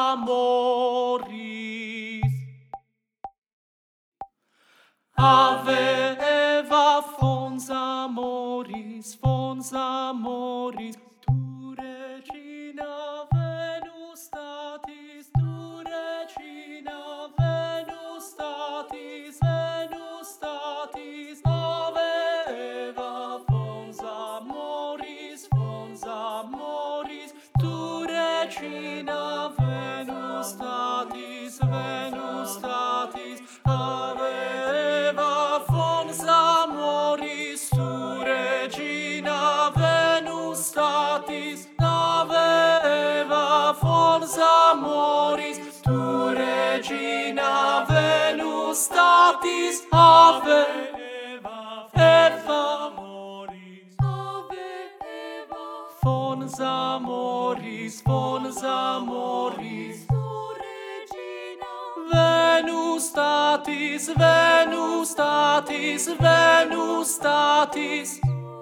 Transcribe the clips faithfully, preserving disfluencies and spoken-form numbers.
amoris. Ave Eva fons amoris, fons amoris, tu regina Venus statis, tu regina Venus statis, Venus statis. Ave Eva fons amoris, fons amoris, tu regina Venus statis, Venus statis. Ave Eva fons amoris, tu regina Venus statis. Ave Eva fons amoris, tu regina Venus statis. Ave Eva, Eva amoris, Ave Eva fons amoris, fons amoris, tu regina Venus statis, Venus statis, Venus statis.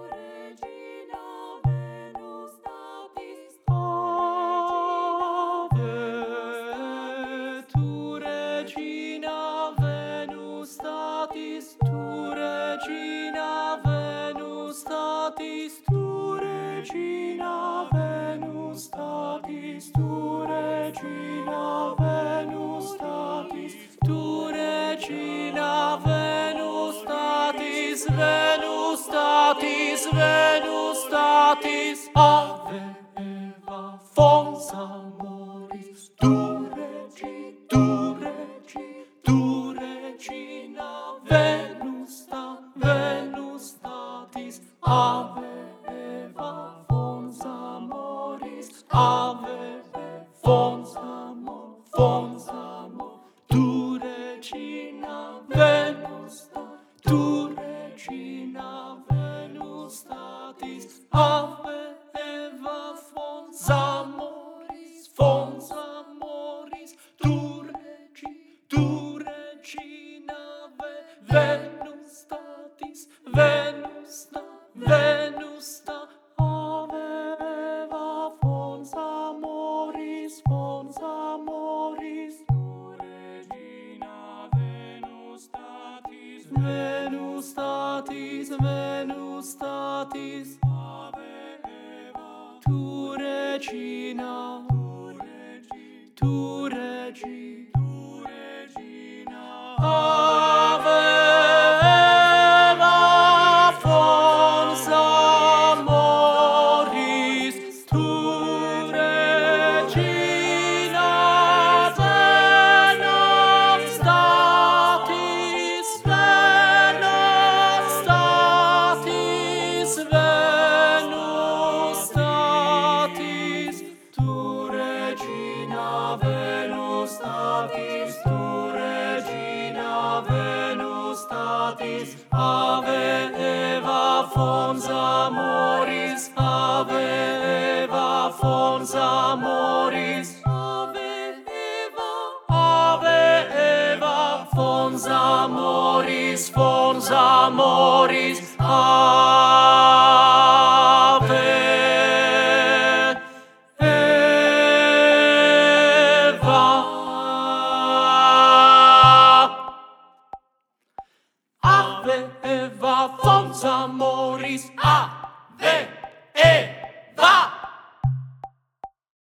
Ave, tu regina Venus statis, tu regina Venus statis, tu regina Venus statis, tu regina Venus statis, tu regina Venus statis, Venus statis, Venus statis. Ave Eva fons amoris, tu regi, tu regi, tu regina Venus sta, Venus statis. Ave Eva fons amoris, Ave fons amor, fons amor, tu regina Venus sta, tu regina Venus statis. Ave Eva fons amoris, fons amoris, tu regi, tu regina Venus statis, Venus sta, Venus sta. Ave Eva fons amoris, fons amoris, tu regina Venus statis, Venus statis, Venus statis. Ave Eva, tu regina, tu regi, tu regi, tu regina. Ave Eva fons amoris, tu regina Venus statis, Venus statis, Venus statis, tu regina Venus statis, tu regina Venus statis. Ave Eva fons amoris, Ave Eva fons amoris, Ave Eva, Ave Eva fons amoris, fons amoris. Ave Eva, Ave Eva fons amoris. Ah!